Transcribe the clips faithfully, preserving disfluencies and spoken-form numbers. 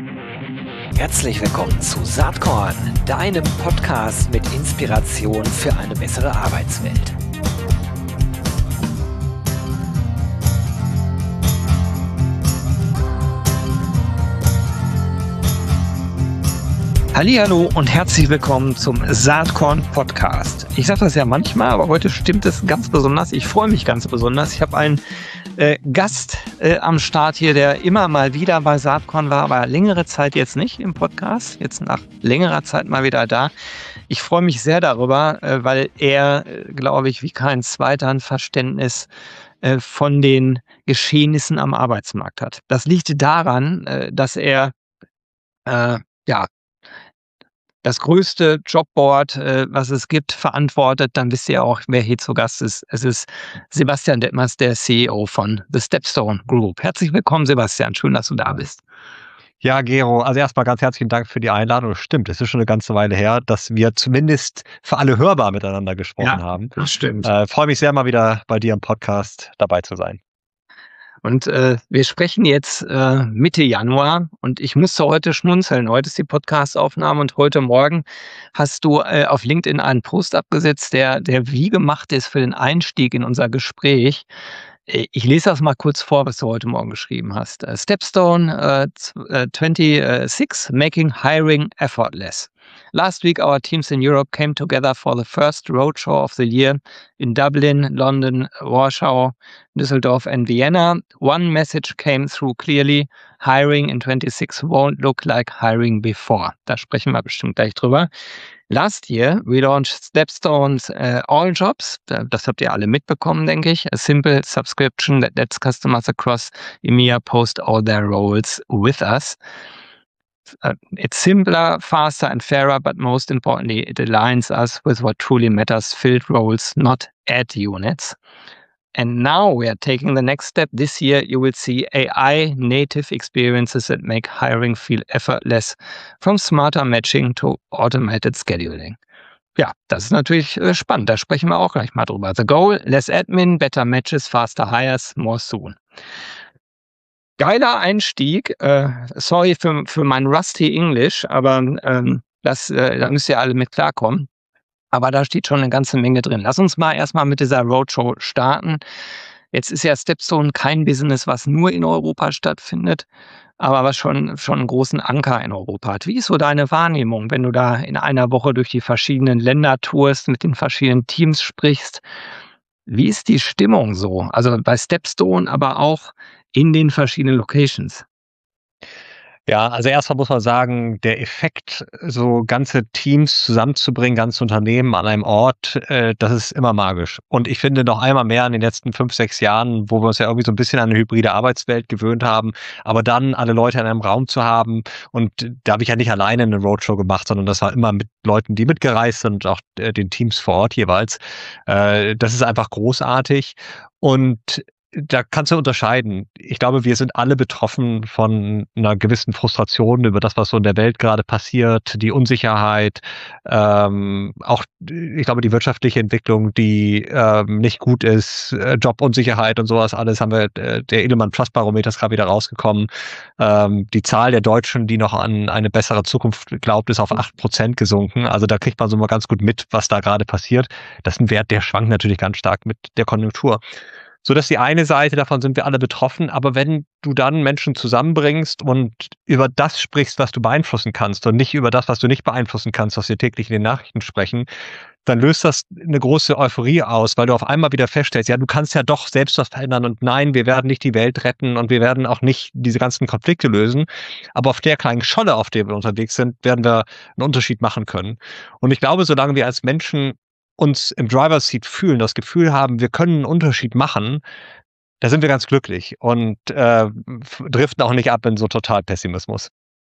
Herzlich willkommen zu Saatkorn, deinem Podcast mit Inspiration für eine bessere Arbeitswelt. Hallihallo und herzlich willkommen zum Saatkorn Podcast. Ich sage das ja manchmal, aber heute stimmt es ganz besonders. Ich freue mich ganz besonders. Ich habe einen äh, Gast äh, am Start hier, der immer mal wieder bei Saatkorn war, aber längere Zeit jetzt nicht im Podcast. Jetzt nach längerer Zeit mal wieder da. Ich freue mich sehr darüber, äh, weil er, äh, glaube ich, wie kein zweiter ein Verständnis äh, von den Geschehnissen am Arbeitsmarkt hat. Das liegt daran, äh, dass er äh, ja das größte Jobboard, äh, was es gibt, verantwortet. Dann wisst ihr auch, wer hier zu Gast ist. Es ist Sebastian Detmers, der C E O von The Stepstone Group. Herzlich willkommen, Sebastian. Schön, dass du da bist. Ja, Gero, also erstmal ganz herzlichen Dank für die Einladung. Stimmt, es ist schon eine ganze Weile her, dass wir zumindest für alle hörbar miteinander gesprochen Ja, haben. das stimmt. Äh, freue mich sehr, mal wieder bei dir im Podcast dabei zu sein. Und äh, wir sprechen jetzt äh, Mitte Januar und ich musste heute schmunzeln. Heute ist die Podcast-Aufnahme und heute Morgen hast du äh, auf LinkedIn einen Post abgesetzt, der, der wie gemacht ist für den Einstieg in unser Gespräch. Äh, Ich lese das mal kurz vor, was du heute Morgen geschrieben hast. Äh, Stepstone uh, twenty-six, making hiring effortless. Last week, our teams in Europe came together for the first roadshow of the year in Dublin, London, Warsaw, Düsseldorf and Vienna. One message came through clearly: hiring in twenty-six won't look like hiring before. Da sprechen wir bestimmt gleich drüber. Last year, we launched Stepstone's uh, All Jobs. Das habt ihr alle mitbekommen, denke ich. A simple subscription that lets customers across E M E A post all their roles with us. Uh, it's simpler, faster and fairer, but most importantly, it aligns us with what truly matters: filled roles, not ad units. And now we are taking the next step. This year, you will see A I-native experiences that make hiring feel effortless, from smarter matching to automated scheduling. Ja, das ist natürlich äh, spannend. Da sprechen wir auch gleich mal drüber. The goal: less admin, better matches, faster hires, more soon. Geiler Einstieg. Äh, sorry für, für mein rusty English, aber ähm, das, äh, da müsst ihr alle mit klarkommen. Aber da steht schon eine ganze Menge drin. Lass uns mal erstmal mit dieser Roadshow starten. Jetzt ist ja Stepstone kein Business, was nur in Europa stattfindet, aber was schon, schon einen großen Anker in Europa hat. Wie ist so deine Wahrnehmung, wenn du da in einer Woche durch die verschiedenen Länder tourst, mit den verschiedenen Teams sprichst? Wie ist die Stimmung so? Also bei Stepstone, aber auch in den verschiedenen Locations. Ja, also erstmal muss man sagen, der Effekt, so ganze Teams zusammenzubringen, ganze Unternehmen an einem Ort, äh, das ist immer magisch. Und ich finde noch einmal mehr in den letzten fünf, sechs Jahren, wo wir uns ja irgendwie so ein bisschen an eine hybride Arbeitswelt gewöhnt haben, aber dann alle Leute in einem Raum zu haben. Und da habe ich ja nicht alleine eine Roadshow gemacht, sondern das war immer mit Leuten, die mitgereist sind und auch äh, den Teams vor Ort jeweils. Äh, das ist einfach großartig. Und da kannst du unterscheiden. Ich glaube, wir sind alle betroffen von einer gewissen Frustration über das, was so in der Welt gerade passiert, die Unsicherheit, ähm, auch, ich glaube, die wirtschaftliche Entwicklung, die ähm, nicht gut ist, äh, Jobunsicherheit und sowas, alles haben wir, äh, der Edelmann Trust Barometer ist gerade wieder rausgekommen. Ähm, die Zahl der Deutschen, die noch an eine bessere Zukunft glaubt, ist auf acht Prozent gesunken. Also da kriegt man so mal ganz gut mit, was da gerade passiert. Das ist ein Wert, der schwankt natürlich ganz stark mit der Konjunktur. So dass die eine Seite, davon sind wir alle betroffen, aber wenn du dann Menschen zusammenbringst und über das sprichst, was du beeinflussen kannst und nicht über das, was du nicht beeinflussen kannst, was wir täglich in den Nachrichten sprechen, dann löst das eine große Euphorie aus, weil du auf einmal wieder feststellst, ja, du kannst ja doch selbst was verändern und nein, wir werden nicht die Welt retten und wir werden auch nicht diese ganzen Konflikte lösen, aber auf der kleinen Scholle, auf der wir unterwegs sind, werden wir einen Unterschied machen können. Und ich glaube, solange wir als Menschen uns im Driver's Seat fühlen, das Gefühl haben, wir können einen Unterschied machen, da sind wir ganz glücklich und äh, driften auch nicht ab in so total Pessimismus.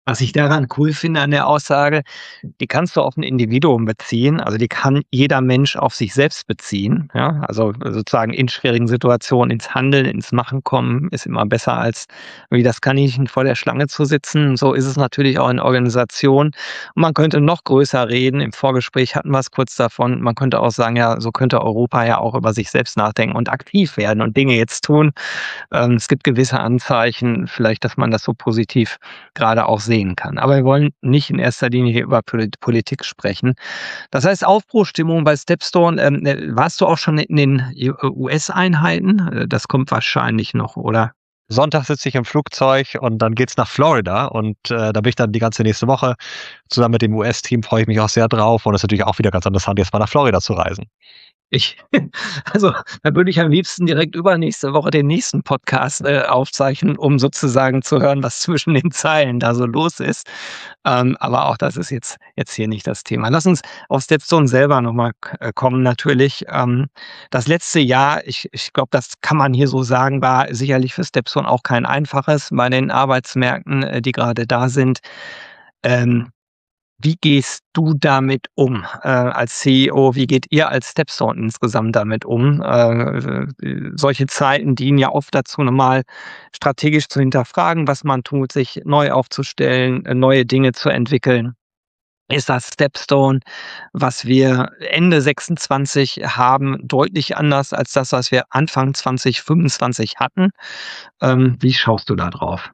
Was ich daran cool finde an der Aussage, die kannst du auf 'n Individuum beziehen, also die kann jeder Mensch auf sich selbst beziehen, ja? Also sozusagen in schwierigen Situationen ins Handeln, ins Machen kommen ist immer besser als wie das Kaninchen vor der Schlange zu sitzen. So ist es natürlich auch in Organisationen. Und man könnte noch größer reden. Im Vorgespräch hatten wir's kurz davon. Man könnte auch sagen, ja, so könnte Europa ja auch über sich selbst nachdenken und aktiv werden und Dinge jetzt tun. Ähm, es gibt gewisse Anzeichen vielleicht, dass man das so positiv grade auch sehen kann. Aber wir wollen nicht in erster Linie hier über Polit Politik sprechen. Das heißt, Aufbruchsstimmung bei StepStone. Ähm, äh, warst du auch schon in den U U S-Einheiten? Äh, das kommt wahrscheinlich noch, oder? Sonntag sitze ich im Flugzeug und dann geht's nach Florida und, äh, da bin ich dann die ganze nächste Woche zusammen mit dem U S-Team, freue ich mich auch sehr drauf und das ist natürlich auch wieder ganz interessant, jetzt mal nach Florida zu reisen. Ich also, da würde ich am liebsten direkt übernächste Woche den nächsten Podcast, äh, aufzeichnen, um sozusagen zu hören, was zwischen den Zeilen da so los ist. Ähm, aber auch das ist jetzt jetzt hier nicht das Thema. Lass uns auf StepStone selber noch mal k äh, kommen natürlich. Ähm, das letzte Jahr, ich ich glaube, das kann man hier so sagen, war sicherlich für StepStone auch kein einfaches bei den Arbeitsmärkten, äh, die grade da sind. Ähm, wie gehst du damit um, äh, als C E O? Wie geht ihr als StepStone insgesamt damit um? Äh, äh, solche Zeiten dienen ja oft dazu, noch mal strategisch zu hinterfragen, was man tut, sich neu aufzustellen, äh, neue Dinge zu entwickeln. Ist das StepStone, was wir Ende sechsundzwanzig haben, deutlich anders als das, was wir Anfang zwanzig fünfundzwanzig hatten? Ähm, wie schaust du da drauf?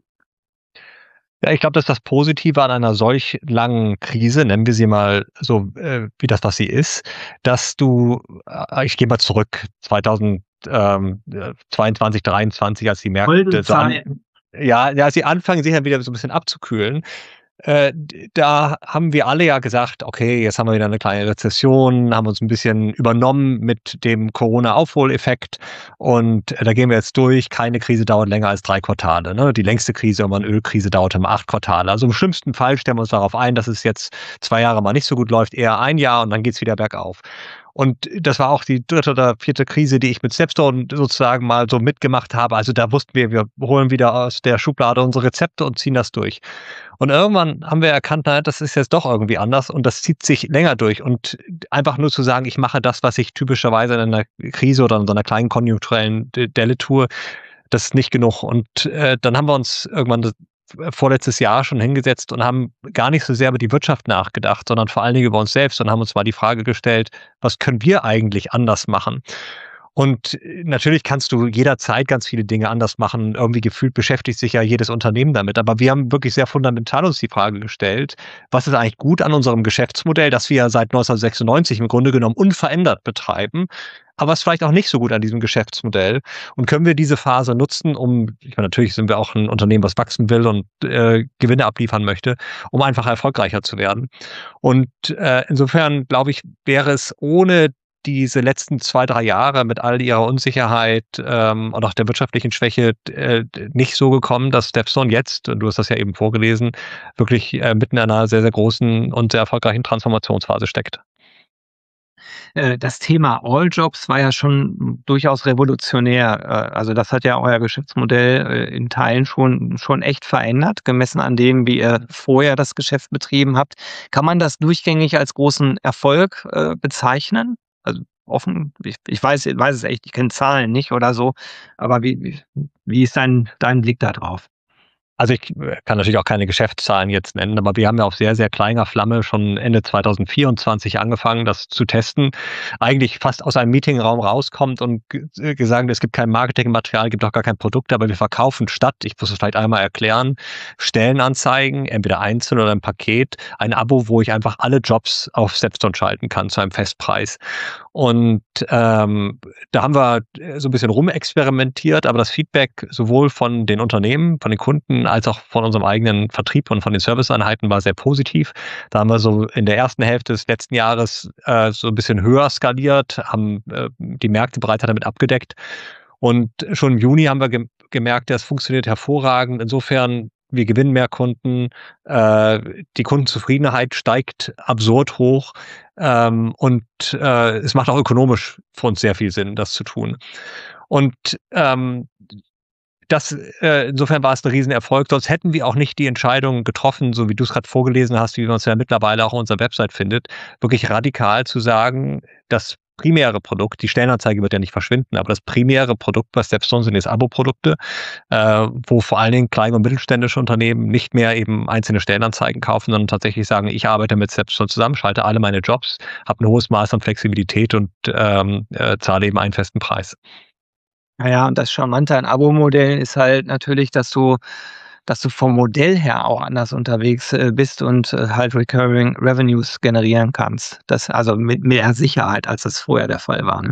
Ja, ich glaube, das ist das Positive an einer solch langen Krise, nennen wir sie mal so, äh, wie das, was sie ist, dass du äh, ich gehe mal zurück, zweitausend ähm, äh, zweiundzwanzig, dreiundzwanzig, als die Goldene Märkte so an Zeiten. ja, ja, als sie anfangen, sich dann wieder so 'n bisschen abzukühlen, äh, d da haben wir alle ja gesagt: „Okay, jetzt haben wir wieder 'ne kleine Rezession“, haben uns 'n bisschen übernommen mit dem Corona-Aufholeffekt und, äh, da gehen wir jetzt durch. Keine Krise dauert länger als drei Quartale, ne? Die längste Krise, immer 'ne Ölkrise, dauerte mal acht Quartale. Also, im schlimmsten Fall stellen wir uns darauf ein, dass es jetzt zwei Jahre mal nicht so gut läuft, eher ein Jahr und dann geht's wieder bergauf. Und das war auch die dritte oder vierte Krise, die ich mit StepStone sozusagen mal so mitgemacht habe. Also, da wussten wir, wir holen wieder aus der Schublade unsere Rezepte und ziehen das durch. Und irgendwann haben wir erkannt, na ja, das ist jetzt doch irgendwie anders und das zieht sich länger durch. Und einfach nur zu sagen: „Ich mache das, was ich typischerweise in 'ner Krise oder in so 'ner kleinen konjunkturellen D Delle tue“, das ist nicht genug. Und, äh, dann haben wir uns irgendwann d vorletztes Jahr schon hingesetzt und haben gar nicht so sehr über die Wirtschaft nachgedacht, sondern vor allen Dingen über uns selbst und haben uns mal die Frage gestellt: „Was können wir eigentlich anders machen?“ Und natürlich kannst du jederzeit ganz viele Dinge anders machen. Irgendwie gefühlt beschäftigt sich ja jedes Unternehmen damit. Aber wir haben wirklich sehr fundamental uns die Frage gestellt: „Was ist eigentlich gut an unserem Geschäftsmodell, das wir ja seit neunzehnhundertsechsundneunzig im Grunde genommen unverändert betreiben, aber was ist vielleicht auch nicht so gut an diesem Geschäftsmodell? Und können wir diese Phase nutzen, um“ ich meine, natürlich sind wir auch 'n Unternehmen, was wachsen will und, äh, Gewinne abliefern möchte, um einfach erfolgreicher zu werden. Und, äh, insofern glaube ich, wäre es ohne diese letzten zwei, drei Jahre mit all ihrer Unsicherheit, ähm, und auch der wirtschaftlichen Schwäche, d äh, d nicht so gekommen, dass StepStone jetzt, und du hast das ja eben vorgelesen, wirklich, äh, mitten in einer sehr, sehr großen und sehr erfolgreichen Transformationsphase steckt. Äh, das Thema All Jobs war ja schon durchaus revolutionär. Äh, also, das hat ja euer Geschäftsmodell, äh, in Teilen schon schon echt verändert, gemessen an dem, wie ihr vorher das Geschäft betrieben habt. Kann man das durchgängig als großen Erfolg, äh, bezeichnen? Also, offen ich ich weiß weiß es echt, ich kenne Zahlen nicht oder so, aber wie wie wie ist dein dein Blick da drauf? Also, ich, äh, kann natürlich auch keine Geschäftszahlen jetzt nennen, aber wir haben ja auf sehr, sehr kleiner Flamme schon Ende zweitausendvierundzwanzig angefangen, das zu testen. Eigentlich fast aus einem Meetingraum rauskommt und g äh, gesagt: „Es gibt kein Marketingmaterial, gibt auch gar kein Produkt, aber wir verkaufen statt“, ich muss es vielleicht einmal erklären, Stellenanzeigen, entweder einzeln oder im Paket, ein Abo, wo ich einfach alle Jobs auf StepStone schalten kann zu einem Festpreis. Und, ähm, da haben wir, äh, so 'n bisschen rumexperimentiert, aber das Feedback sowohl von den Unternehmen, von den Kunden als auch von unserem eigenen Vertrieb und von den Serviceeinheiten war sehr positiv. Da haben wir so in der ersten Hälfte des letzten Jahres, äh, so 'n bisschen höher skaliert, haben, äh, die Märkte breiter damit abgedeckt. Und schon im Juni haben wir gem gemerkt, das funktioniert hervorragend. Insofern, wir gewinnen mehr Kunden, äh, die Kundenzufriedenheit steigt absurd hoch, ähm, und, äh, es macht auch ökonomisch für uns sehr viel Sinn, das zu tun. Und, ähm, das, äh, insofern war es ein Riesenerfolg. Sonst hätten wir auch nicht die Entscheidung getroffen, so wie du es gerade vorgelesen hast, wie man es ja mittlerweile auch auf unserer Website findet, wirklich radikal zu sagen, das primäre Produkt, die Stellenanzeige wird ja nicht verschwinden, aber das primäre Produkt bei StepStone sind jetzt Abo-Produkte, äh, wo vor allen Dingen kleine und mittelständische Unternehmen nicht mehr eben einzelne Stellenanzeigen kaufen, sondern tatsächlich sagen, ich arbeite mit StepStone zusammen, schalte alle meine Jobs, habe ein hohes Maß an Flexibilität und ähm, äh, zahle eben einen festen Preis. Ja, ja, und das Charmante an Abo-Modellen ist halt natürlich, dass du dass du vom Modell her auch anders unterwegs, äh, bist und, äh, halt Recurring Revenues generieren kannst. Das also mit mehr Sicherheit, als es vorher der Fall war, ne?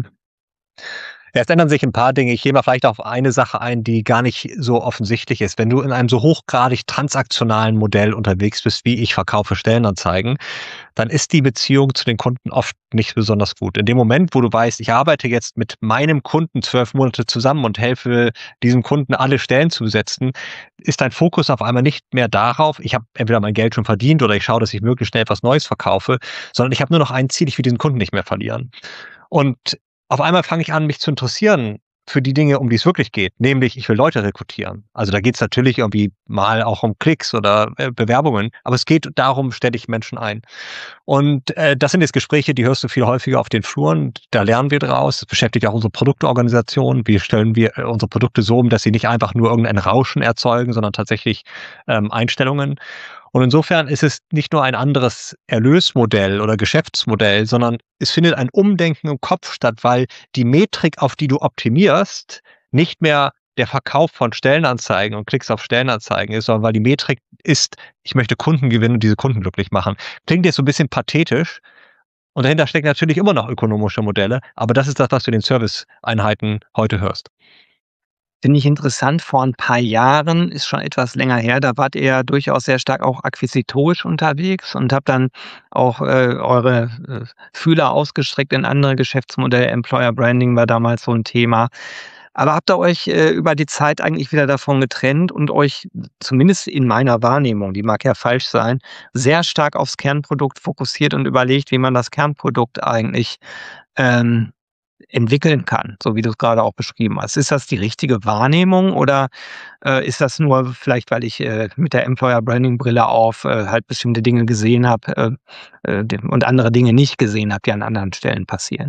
Ja, es ändern sich ein paar Dinge. Ich gehe mal vielleicht auf eine Sache ein, die gar nicht so offensichtlich ist. Wenn du in einem so hochgradig transaktionalen Modell unterwegs bist, wie ich verkaufe Stellenanzeigen, dann ist die Beziehung zu den Kunden oft nicht besonders gut. In dem Moment, wo du weißt, ich arbeite jetzt mit meinem Kunden zwölf Monate zusammen und helfe diesem Kunden alle Stellen zu besetzen, ist dein Fokus auf einmal nicht mehr darauf, ich habe entweder mein Geld schon verdient oder ich schaue, dass ich möglichst schnell etwas Neues verkaufe, sondern ich habe nur noch ein Ziel, ich will diesen Kunden nicht mehr verlieren. Und auf einmal fange ich an, mich zu interessieren für die Dinge, um die es wirklich geht, nämlich ich will Leute rekrutieren. Also da geht es natürlich irgendwie mal auch um Klicks oder äh, Bewerbungen, aber es geht darum, stelle ich Menschen ein. Und äh, das sind jetzt Gespräche, die hörst du viel häufiger auf den Fluren. Da lernen wir draus. Das beschäftigt auch unsere Produktorganisation. Wie stellen wir äh, unsere Produkte so um, dass sie nicht einfach nur irgendein Rauschen erzeugen, sondern tatsächlich ähm, Einstellungen. Und insofern ist es nicht nur ein anderes Erlösmodell oder Geschäftsmodell, sondern es findet ein Umdenken im Kopf statt, weil die Metrik, auf die du optimierst, nicht mehr der Verkauf von Stellenanzeigen und Klicks auf Stellenanzeigen ist, sondern weil die Metrik ist, ich möchte Kunden gewinnen und diese Kunden glücklich machen. Klingt jetzt so ein bisschen pathetisch und dahinter stecken natürlich immer noch ökonomische Modelle, aber das ist das, was du in den Serviceeinheiten heute hörst. Finde ich interessant, vor ein paar Jahren, ist schon etwas länger her, da wart ihr ja durchaus sehr stark auch akquisitorisch unterwegs und habt dann auch, äh, eure, äh, Fühler ausgestreckt in andere Geschäftsmodelle. Employer Branding war damals so ein Thema. Aber habt ihr euch, äh, über die Zeit eigentlich wieder davon getrennt und euch, zumindest in meiner Wahrnehmung, die mag ja falsch sein, sehr stark aufs Kernprodukt fokussiert und überlegt, wie man das Kernprodukt eigentlich, ähm entwickeln kann, so wie du es gerade auch beschrieben hast. Ist das die richtige Wahrnehmung oder, äh, ist das nur vielleicht, weil ich, äh, mit der Employer Branding Brille auf, äh, halt bestimmte Dinge gesehen habe, äh, äh, d und andere Dinge nicht gesehen habe, die an anderen Stellen passieren?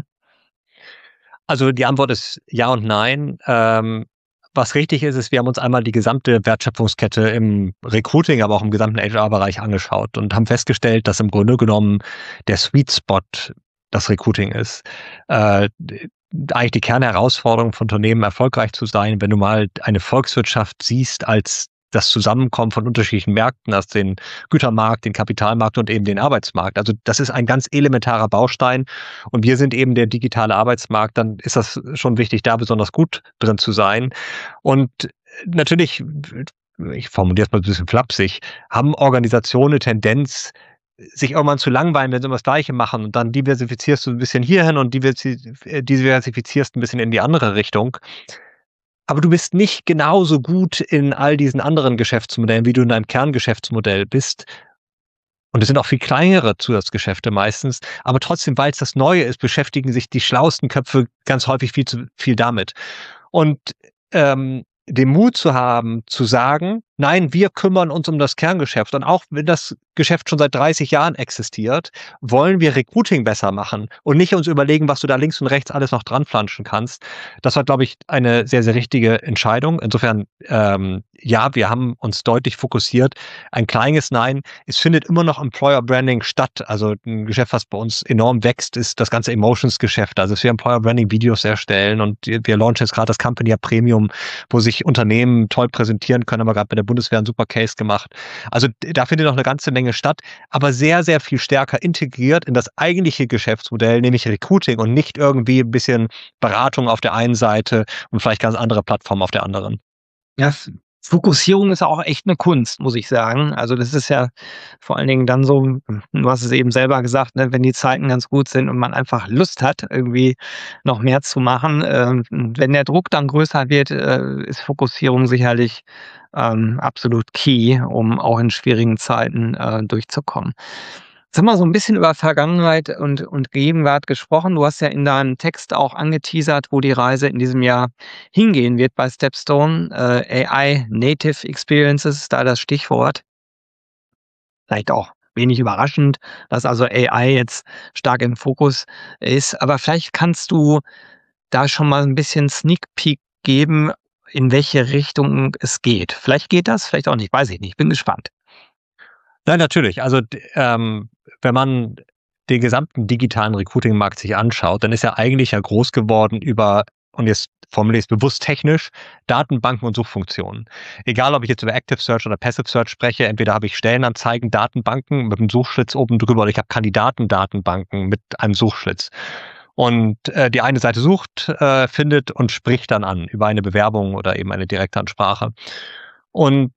Also die Antwort ist ja und nein. Ähm, was richtig ist, ist, wir haben uns einmal die gesamte Wertschöpfungskette im Recruiting, aber auch im gesamten H R-Bereich angeschaut und haben festgestellt, dass im Grunde genommen der Sweet Spot das Recruiting ist. Äh, d eigentlich die Kernherausforderung von Unternehmen, erfolgreich zu sein, wenn du mal eine Volkswirtschaft siehst als das Zusammenkommen von unterschiedlichen Märkten, als den Gütermarkt, den Kapitalmarkt und eben den Arbeitsmarkt. Also das ist ein ganz elementarer Baustein und wir sind eben der digitale Arbeitsmarkt, dann ist das schon wichtig, da besonders gut drin zu sein. Und natürlich, ich formuliere es mal ein bisschen flapsig, haben Organisationen eine Tendenz, sich irgendwann zu langweilen, wenn sie immer das Gleiche machen und dann diversifizierst du ein bisschen hierhin und diversi äh, diversifizierst ein bisschen in die andere Richtung. Aber du bist nicht genauso gut in all diesen anderen Geschäftsmodellen, wie du in deinem Kerngeschäftsmodell bist. Und es sind auch viel kleinere Zusatzgeschäfte meistens. Aber trotzdem, weil es das Neue ist, beschäftigen sich die schlauesten Köpfe ganz häufig viel zu viel damit. Und ähm, den Mut zu haben, zu sagen, nein, wir kümmern uns um das Kerngeschäft. Und auch wenn das Geschäft schon seit dreißig Jahren existiert, wollen wir Recruiting besser machen und nicht uns überlegen, was du da links und rechts alles noch dran flanschen kannst. Das war, glaube ich, eine sehr, sehr richtige Entscheidung. Insofern, ähm, ja, wir haben uns deutlich fokussiert. Ein kleines Nein. Es findet immer noch Employer Branding statt. Also ein Geschäft, was bei uns enorm wächst, ist das ganze Emotions-Geschäft. Also dass wir Employer Branding Videos erstellen und wir launchen jetzt gerade das Company Premium, wo sich Unternehmen toll präsentieren können, aber gerade bei der Bundeswehr einen super Case gemacht. Also da findet noch eine ganze Menge statt, aber sehr, sehr viel stärker integriert in das eigentliche Geschäftsmodell, nämlich Recruiting und nicht irgendwie ein bisschen Beratung auf der einen Seite und vielleicht ganz andere Plattformen auf der anderen. Ja, F Fokussierung ist auch echt 'ne Kunst, muss ich sagen. Also, das ist ja vor allen Dingen dann so, hm, du hast es eben selber gesagt, ne, wenn die Zeiten ganz gut sind und man einfach Lust hat, irgendwie noch mehr zu machen. Ähm, wenn der Druck dann größer wird, äh, ist Fokussierung sicherlich, ähm, absolut key, um auch in schwierigen Zeiten, äh, durchzukommen. Jetzt haben wir so ein bisschen über Vergangenheit und und Gegenwart gesprochen. Du hast ja in deinem Text auch angeteasert, wo die Reise in diesem Jahr hingehen wird bei StepStone. Äh, A I Native Experiences ist da das Stichwort. Vielleicht auch wenig überraschend, dass also A I jetzt stark im Fokus ist. Aber vielleicht kannst du da schon mal ein bisschen Sneak Peek geben, in welche Richtung es geht. Vielleicht geht das, vielleicht auch nicht, weiß ich nicht. Bin gespannt. Nein, natürlich. Also, d ähm, wenn man den gesamten digitalen Recruiting-Markt sich anschaut, dann ist er eigentlich ja groß geworden über, und jetzt formuliere ich es bewusst technisch, Datenbanken und Suchfunktionen. Egal, ob ich jetzt über Active Search oder Passive Search spreche, entweder habe ich Stellenanzeigen, Datenbanken mit einem Suchschlitz oben drüber oder ich habe Kandidatendatenbanken mit einem Suchschlitz. Und, äh, die eine Seite sucht, äh, findet und spricht dann an über eine Bewerbung oder eben eine Direktansprache. Und,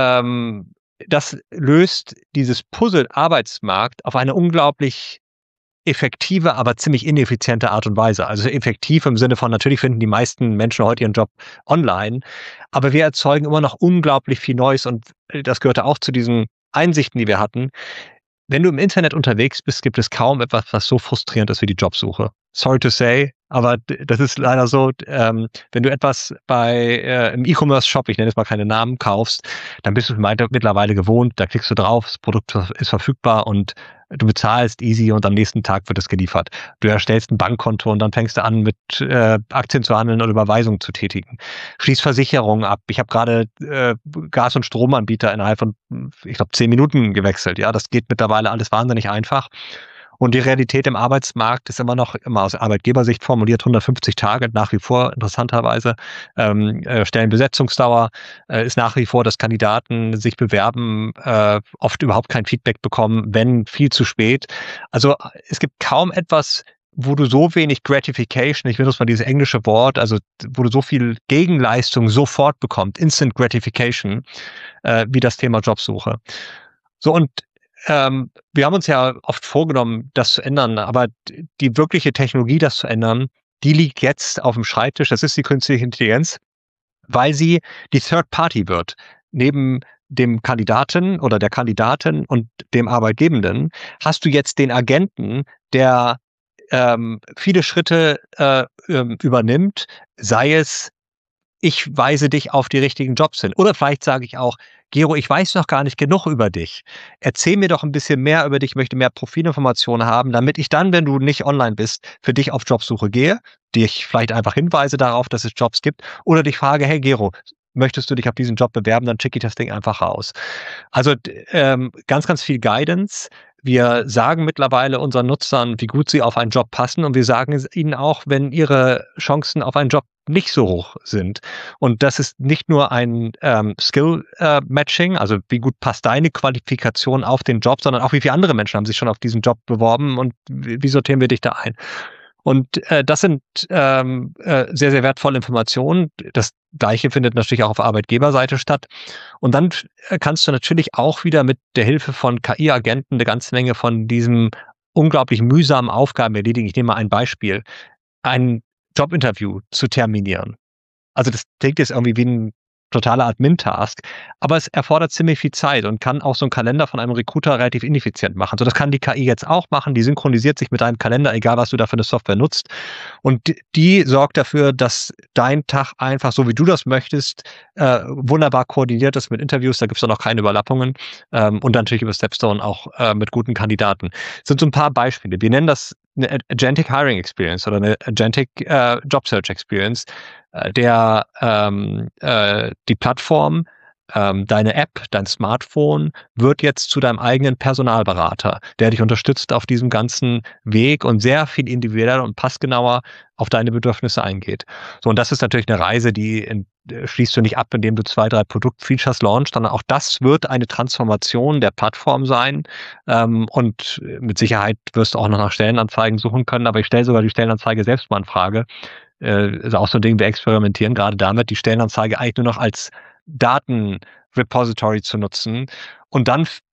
ähm das löst dieses Puzzle Arbeitsmarkt auf eine unglaublich effektive, aber ziemlich ineffiziente Art und Weise. Also effektiv im Sinne von, natürlich finden die meisten Menschen heute ihren Job online, aber wir erzeugen immer noch unglaublich viel Neues und äh, das gehörte auch zu diesen Einsichten, die wir hatten. Wenn du im Internet unterwegs bist, gibt es kaum etwas, was so frustrierend ist wie die Jobsuche. Sorry to say, aber d das ist leider so, ähm, wenn du etwas bei äh, im E-Commerce-Shop, ich nenne jetzt mal keine Namen, kaufst, dann bist du meinte mittlerweile gewohnt, da klickst du drauf, das Produkt ist verfügbar und du bezahlst easy und am nächsten Tag wird es geliefert. Du erstellst ein Bankkonto und dann fängst du an, mit äh, Aktien zu handeln oder Überweisungen zu tätigen. Schließt Versicherungen ab. Ich habe gerade äh, Gas- und Stromanbieter innerhalb von, ich glaube, zehn Minuten gewechselt. Ja, das geht mittlerweile alles wahnsinnig einfach. Und die Realität im Arbeitsmarkt ist immer noch, immer aus Arbeitgebersicht formuliert, hundertfünfzig Tage, nach wie vor interessanterweise. Ähm, äh, Stellenbesetzungsdauer äh, ist nach wie vor, dass Kandidaten sich bewerben, äh, oft überhaupt kein Feedback bekommen, wenn viel zu spät. Also es gibt kaum etwas, wo du so wenig Gratification, ich benutze mal dieses englische Wort, also wo du so viel Gegenleistung sofort bekommst, Instant Gratification, äh, wie das Thema Jobsuche. So, und ähm, wir haben uns ja oft vorgenommen, das zu ändern, aber d die wirkliche Technologie, das zu ändern, die liegt jetzt auf dem Schreibtisch. Das ist die künstliche Intelligenz, weil sie die Third Party wird. Neben dem Kandidaten oder der Kandidatin und dem Arbeitgebenden hast du jetzt den Agenten, der ähm, viele Schritte äh, ähm, übernimmt, sei es ich weise dich auf die richtigen Jobs hin. Oder vielleicht sage ich auch: „Gero, ich weiß noch gar nicht genug über dich. Erzähl mir doch ein bisschen mehr über dich, ich möchte mehr Profilinformationen haben, damit ich dann, wenn du nicht online bist, für dich auf Jobsuche gehe, dich vielleicht einfach hinweise darauf, dass es Jobs gibt oder dich frage: ‚Hey Gero, möchtest du dich auf diesen Job bewerben?‘“ Dann schicke ich das Ding einfach raus. Also, d ähm, ganz, ganz viel Guidance. Wir sagen mittlerweile unseren Nutzern, wie gut sie auf einen Job passen und wir sagen es ihnen auch, wenn ihre Chancen auf einen Job nicht so hoch sind. Und das ist nicht nur ein ähm, Skill äh, Matching, also wie gut passt deine Qualifikation auf den Job, sondern auch wie viele andere Menschen haben sich schon auf diesen Job beworben und wie wie sortieren wir dich da ein? Und äh, das sind ähm, äh, sehr, sehr wertvolle Informationen. Das Gleiche findet natürlich auch auf Arbeitgeberseite statt. Und dann äh, kannst du natürlich auch wieder mit der Hilfe von K I-Agenten eine ganze Menge von diesem unglaublich mühsamen Aufgaben erledigen. Ich nehme mal ein Beispiel. Ein Jobinterview zu terminieren. Also das klingt jetzt irgendwie wie ein totaler Admin-Task, aber es erfordert ziemlich viel Zeit und kann auch so 'n Kalender von einem Recruiter relativ ineffizient machen. So, das kann die K I jetzt auch machen. Die synchronisiert sich mit deinem Kalender, egal was du da für 'ne Software nutzt. Und d die sorgt dafür, dass dein Tag einfach so, wie du das möchtest, äh, wunderbar koordiniert ist mit Interviews. Da gibt's dann auch keine Überlappungen, ähm, und natürlich über StepStone auch, äh, mit guten Kandidaten. Das sind so 'n paar Beispiele. Wir nennen das 'ne Ag Agentic Hiring Experience oder 'ne Agentic, äh, Job Search Experience, äh, der, ähm, äh die Plattform, ähm, deine App, dein Smartphone wird jetzt zu deinem eigenen Personalberater, der dich unterstützt auf diesem ganzen Weg und sehr viel individueller und passgenauer auf deine Bedürfnisse eingeht. So, und das ist natürlich 'ne Reise, die in äh, schließt du nicht ab, indem du zwei, drei Produktfeatures launchst, sondern auch das wird eine Transformation der Plattform sein. Ähm, und mit Sicherheit wirst du auch noch nach Stellenanzeigen suchen können, aber ich stelle sogar die Stellenanzeige selbst mal in Frage. Äh, ist auch so 'n Ding, wir experimentieren gerade damit, die Stellenanzeige eigentlich nur noch als Datenrepository zu nutzen und dann f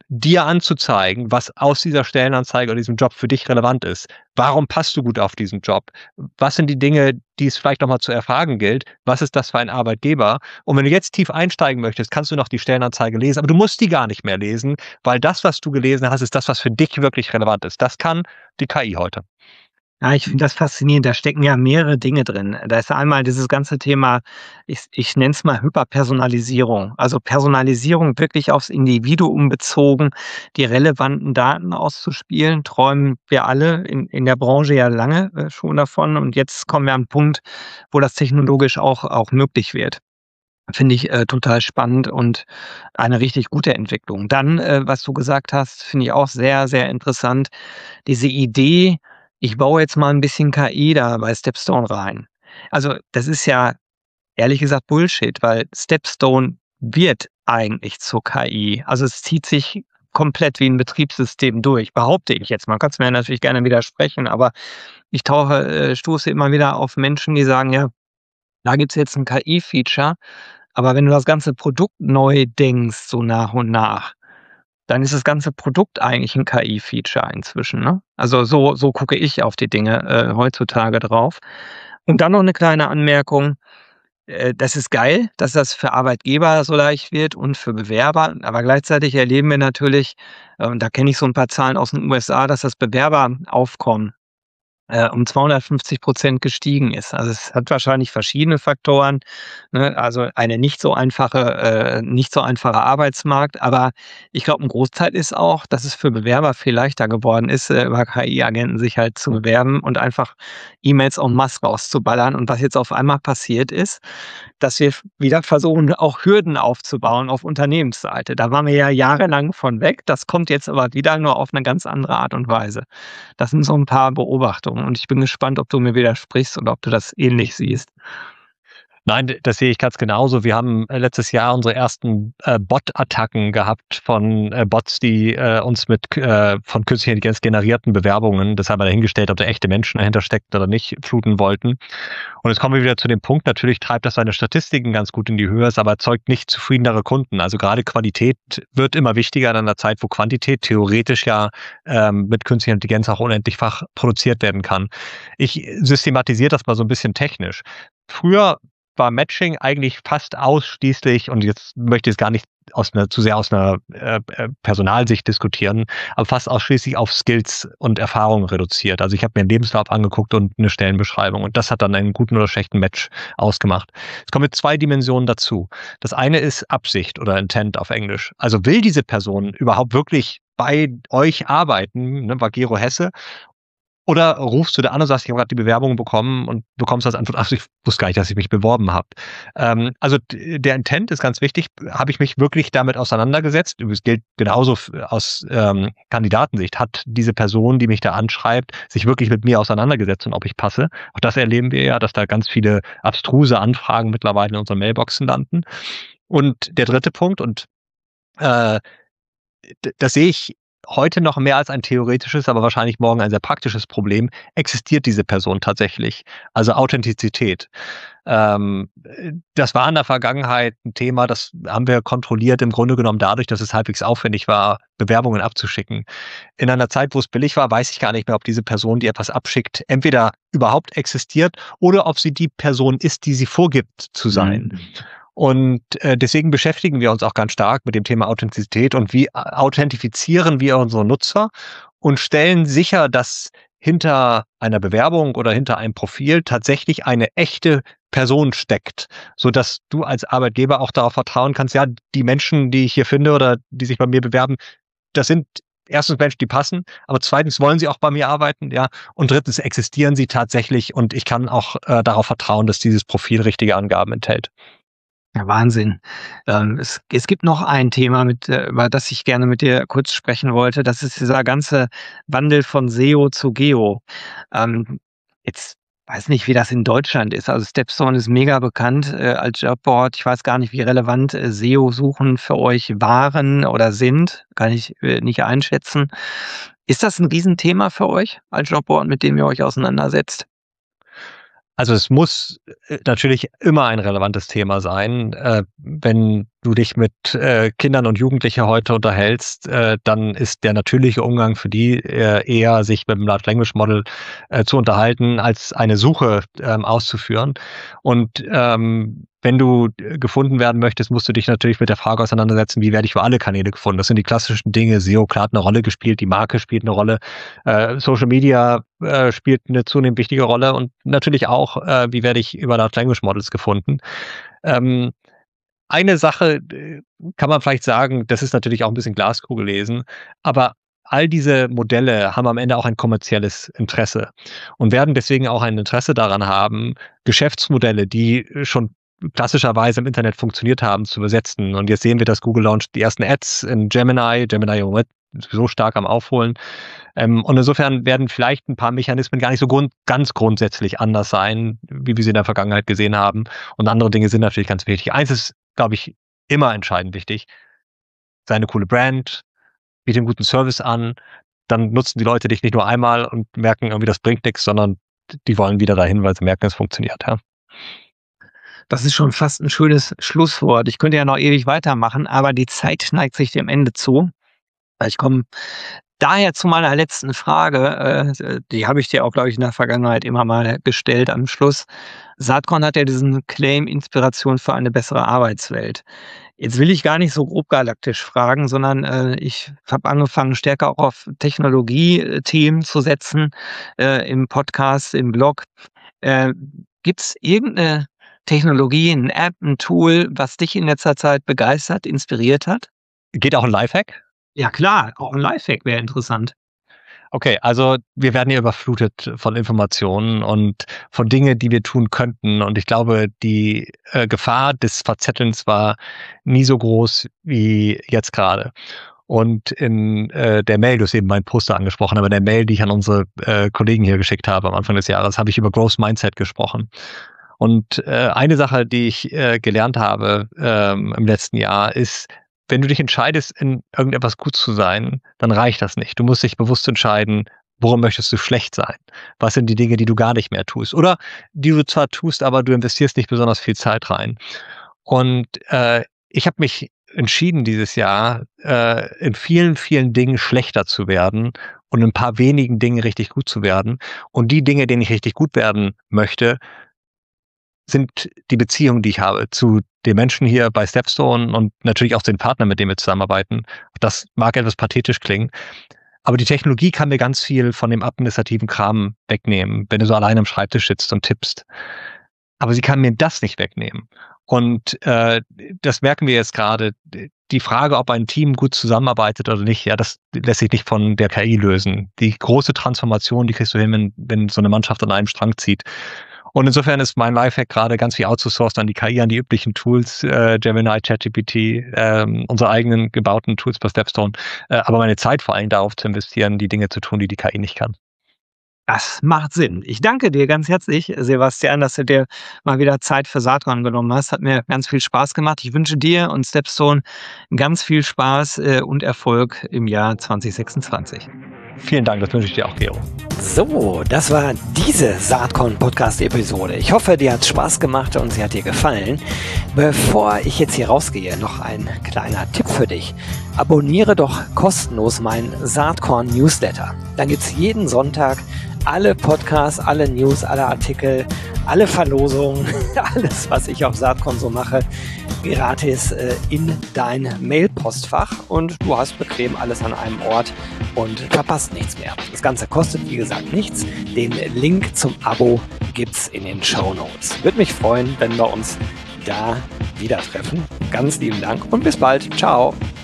dir anzuzeigen, was aus dieser Stellenanzeige oder diesem Job für dich relevant ist. Warum passt du gut auf diesen Job? Was sind die Dinge, die es vielleicht noch mal zu erfragen gilt? Was ist das für ein Arbeitgeber? Und wenn du jetzt tief einsteigen möchtest, kannst du noch die Stellenanzeige lesen, aber du musst die gar nicht mehr lesen, weil das, was du gelesen hast, ist das, was für dich wirklich relevant ist. Das kann die K I heute. Ja, ich finde das faszinierend. Da stecken ja mehrere Dinge drin. Da ist einmal dieses ganze Thema, ich ich nenne es mal Hyperpersonalisierung. Also, Personalisierung wirklich aufs Individuum bezogen, die relevanten Daten auszuspielen, träumen wir alle in in der Branche ja lange, äh, schon davon. Und jetzt kommen wir an 'n Punkt, wo das technologisch auch auch möglich wird. Finde ich, äh, total spannend und eine richtig gute Entwicklung. Dann, äh, was du gesagt hast, finde ich auch sehr, sehr interessant. Diese Idee, ich baue jetzt mal ein bisschen K I da bei Stepstone rein. Also, das ist ja ehrlich gesagt Bullshit, weil Stepstone wird eigentlich zur K I. Also, es zieht sich komplett wie ein Betriebssystem durch, behaupte ich jetzt mal. Kannst mir ja natürlich gerne widersprechen, aber ich tauche äh, stoße immer wieder auf Menschen, die sagen: „Ja, da gibt's jetzt ein K I-Feature“, aber wenn du das ganze Produkt neu denkst, so nach und nach, dann ist das ganze Produkt eigentlich 'n K I-Feature inzwischen, ne? Also, so so gucke ich auf die Dinge, äh, heutzutage drauf. Und dann noch 'ne kleine Anmerkung: äh, Das ist geil, dass das für Arbeitgeber so leicht wird und für Bewerber, aber gleichzeitig erleben wir natürlich, äh, und da kenne ich so 'n paar Zahlen aus den U S A, dass das Bewerberaufkommen äh, um zweihundertfünfzig gestiegen ist. Also, es hat wahrscheinlich verschiedene Faktoren, ne? Also, eine nicht so einfache äh, nicht so einfacher Arbeitsmarkt, aber ich glaube, 'n Großteil ist auch, dass es für Bewerber viel leichter geworden ist, äh, über K I-Agenten sich halt zu bewerben und einfach E-Mails en masse rauszuballern. Und was jetzt auf einmal passiert ist, dass wir wieder versuchen, auch Hürden aufzubauen auf Unternehmensseite. Da waren wir ja jahrelang von weg. Das kommt jetzt aber wieder, nur auf 'ne ganz andere Art und Weise. Das sind so 'n paar Beobachtungen und ich bin gespannt, ob du mir widersprichst oder ob du das ähnlich siehst. Nein, d das sehe ich ganz genauso. Wir haben, äh, letztes Jahr unsere ersten, äh, Bot-Attacken gehabt von, äh, Bots, die, äh, uns mit k äh, von künstlicher Intelligenz generierten Bewerbungen, das haben wir dahingestellt, ob da echte Menschen dahinter steckten oder nicht, fluten wollten. Und jetzt kommen wir wieder zu dem Punkt, natürlich treibt das seine Statistiken ganz gut in die Höhe, es aber erzeugt nicht zufriedenere Kunden. Also, gerade Qualität wird immer wichtiger in einer Zeit, wo Quantität theoretisch ja, ähm, mit künstlicher Intelligenz auch unendlich-fach produziert werden kann. Ich systematisiere das mal so 'n bisschen technisch. Früher war Matching eigentlich fast ausschließlich, und jetzt möchte ich es gar nicht aus 'ner zu sehr aus 'ner, äh, äh, Personalsicht diskutieren, aber fast ausschließlich auf Skills und Erfahrungen reduziert. Also, ich habe mir 'n Lebenslauf angeguckt und 'ne Stellenbeschreibung und das hat dann einen guten oder schlechten Match ausgemacht. Es kommen jetzt zwei Dimensionen dazu. Das eine ist Absicht oder Intent auf Englisch. Also, will diese Person überhaupt wirklich bei euch arbeiten, ne, Magero Hesse? Oder rufst du da an und sagst: „Ich habe grad die Bewerbung bekommen“, und bekommst als Antwort: „Ach, ich wusste gar nicht, dass ich mich beworben habe.“ Ähm, also d der Intent ist ganz wichtig. Habe ich mich wirklich damit auseinandergesetzt? Übrigens gilt genauso f aus, ähm, Kandidatensicht. Hat diese Person, die mich da anschreibt, sich wirklich mit mir auseinandergesetzt und ob ich passe? Auch das erleben wir ja, dass da ganz viele abstruse Anfragen mittlerweile in unseren Mailboxen landen. Und der dritte Punkt, und, äh, d das sehe ich heute noch mehr als ein theoretisches, aber wahrscheinlich morgen ein sehr praktisches Problem. Existiert diese Person tatsächlich? Also Authentizität. Ähm, äh, das war in der Vergangenheit ein Thema, das haben wir kontrolliert im Grunde genommen dadurch, dass es halbwegs aufwendig war, Bewerbungen abzuschicken. In einer Zeit, wo es billig war, weiß ich gar nicht mehr, ob diese Person, die etwas abschickt, entweder überhaupt existiert oder ob sie die Person ist, die sie vorgibt zu sein. Mhm. Und, äh, deswegen beschäftigen wir uns auch ganz stark mit dem Thema Authentizität und wie a authentifizieren wir unsere Nutzer und stellen sicher, dass hinter einer Bewerbung oder hinter einem Profil tatsächlich eine echte Person steckt, sodass du als Arbeitgeber auch darauf vertrauen kannst: „Ja, die Menschen, die ich hier finde oder die sich bei mir bewerben, das sind erstens Menschen, die passen, aber zweitens wollen sie auch bei mir arbeiten, ja, und drittens existieren sie tatsächlich und ich kann auch, äh, darauf vertrauen, dass dieses Profil richtige Angaben enthält.“ Ja, Wahnsinn. Ähm, es es gibt noch ein Thema, mit äh, über das ich gerne mit dir kurz sprechen wollte. Das ist dieser ganze Wandel von S E O zu Geo. Ähm, jetzt weiß nicht, wie das in Deutschland ist. Also, Stepstone ist mega bekannt, äh, als Jobboard. Ich weiß gar nicht, wie relevant, äh, S E O-Suchen für euch waren oder sind. Kann ich, äh, nicht einschätzen. Ist das 'n Riesenthema für euch als Jobboard, mit dem ihr euch auseinandersetzt? Also es muss äh, natürlich immer ein relevantes Thema sein. Äh, wenn du dich mit äh, Kindern und Jugendlichen heute unterhältst, äh, dann ist der natürliche Umgang für die äh, eher, sich mit dem Large Language Model äh, zu unterhalten, als eine Suche ähm, auszuführen. Und ähm, wenn du gefunden werden möchtest, musst du dich natürlich mit der Frage auseinandersetzen, wie werde ich für alle Kanäle gefunden? Das sind die klassischen Dinge. S E O, klar, hat eine Rolle gespielt, die Marke spielt eine Rolle, äh, Social Media äh, spielt eine zunehmend wichtige Rolle und natürlich auch, äh, wie werde ich über Large Language Models gefunden. Ähm, eine Sache äh, kann man vielleicht sagen, das ist natürlich auch ein bisschen Glaskugel lesen, aber all diese Modelle haben am Ende auch ein kommerzielles Interesse und werden deswegen auch ein Interesse daran haben, Geschäftsmodelle, die schon klassischerweise im Internet funktioniert haben, zu übersetzen. Und jetzt sehen wir, dass Google launcht die ersten Ads in Gemini, Gemini im Moment sowieso stark am Aufholen. Ähm, und insofern werden vielleicht ein paar Mechanismen gar nicht so grund ganz grundsätzlich anders sein, wie wir sie in der Vergangenheit gesehen haben. Und andere Dinge sind natürlich ganz wichtig. Eins ist, glaube ich, immer entscheidend wichtig: sei eine coole Brand, biete einen guten Service an, dann nutzen die Leute dich nicht nur einmal und merken irgendwie, das bringt nix, sondern die wollen wieder dahin, weil sie merken, es funktioniert, ja. Das ist schon fast ein schönes Schlusswort. Ich könnte ja noch ewig weitermachen, aber die Zeit neigt sich dem Ende zu. Ich komme daher zu meiner letzten Frage, äh, die habe ich dir auch, glaube ich, in der Vergangenheit immer mal gestellt am Schluss. Saatkorn hat ja diesen Claim Inspiration für eine bessere Arbeitswelt. Jetzt will ich gar nicht so grob galaktisch fragen, sondern äh, ich habe angefangen, stärker auch auf Technologie-Themen zu setzen, äh, im Podcast, im Blog. Äh, Gibt es irgendeine Technologie, 'ne App, 'n Tool, was dich in letzter Zeit begeistert, inspiriert hat? Geht auch 'n Lifehack? Ja klar, auch 'n Lifehack wäre interessant. Okay, also wir werden hier überflutet von Informationen und von Dinge, die wir tun könnten. Und ich glaube, die äh, Gefahr des Verzettelns war nie so groß wie jetzt gerade. Und in äh, der Mail, du hast eben meinen Poster angesprochen, aber in der Mail, die ich an unsere äh, Kollegen hier geschickt habe am Anfang des Jahres, habe ich über Growth Mindset gesprochen. Und äh, eine Sache, die ich äh, gelernt habe ähm, im letzten Jahr, ist: Wenn du dich entscheidest, in irgendetwas gut zu sein, dann reicht das nicht. Du musst dich bewusst entscheiden, worum möchtest du schlecht sein? Was sind die Dinge, die du gar nicht mehr tust? Oder die du zwar tust, aber du investierst nicht besonders viel Zeit rein. Und äh, ich habe mich entschieden dieses Jahr, äh, in vielen, vielen Dingen schlechter zu werden und in ein paar wenigen Dingen richtig gut zu werden. Und die Dinge, denen ich richtig gut werden möchte, sind die Beziehungen, die ich habe zu den Menschen hier bei Stepstone und natürlich auch den Partnern, mit denen wir zusammenarbeiten. Das mag etwas pathetisch klingen, aber die Technologie kann mir ganz viel von dem administrativen Kram wegnehmen, wenn du so allein am Schreibtisch sitzt und tippst. Aber sie kann mir das nicht wegnehmen. Und äh, das merken wir jetzt gerade. Die Frage, ob ein Team gut zusammenarbeitet oder nicht, ja, das lässt sich nicht von der K I lösen. Die große Transformation, die kriegst du hin, wenn, wenn so eine Mannschaft an einem Strang zieht. Und insofern ist mein Lifehack gerade ganz viel outsourced an die K I, an die üblichen Tools, äh, Gemini, ChatGPT, ähm, unsere eigenen gebauten Tools bei Stepstone, äh, aber meine Zeit vor allem darauf zu investieren, die Dinge zu tun, die die K I nicht kann. Das macht Sinn. Ich danke dir ganz herzlich, Sebastian, dass du dir mal wieder Zeit für Saatkorn genommen hast. Hat mir ganz viel Spaß gemacht. Ich wünsche dir und Stepstone ganz viel Spaß äh, und Erfolg im Jahr zwanzig sechsundzwanzig. Vielen Dank, das wünsche ich dir auch, Gero. So, das war diese Saatkorn-Podcast-Episode. Ich hoffe, dir hat es Spaß gemacht und sie hat dir gefallen. Bevor ich jetzt hier rausgehe, noch ein kleiner Tipp für dich. Abonniere doch kostenlos meinen Saatkorn-Newsletter. Dann gibt es jeden Sonntag alle Podcasts, alle News, alle Artikel, alle Verlosungen, alles, was ich auf Saatkorn so mache, gratis äh, in dein Mailpostfach und du hast bequem alles an einem Ort und verpasst nichts mehr. Das Ganze kostet, wie gesagt, nichts. Den Link zum Abo gibt's in den Shownotes. Würde mich freuen, wenn wir uns da wieder treffen. Ganz lieben Dank und bis bald. Ciao.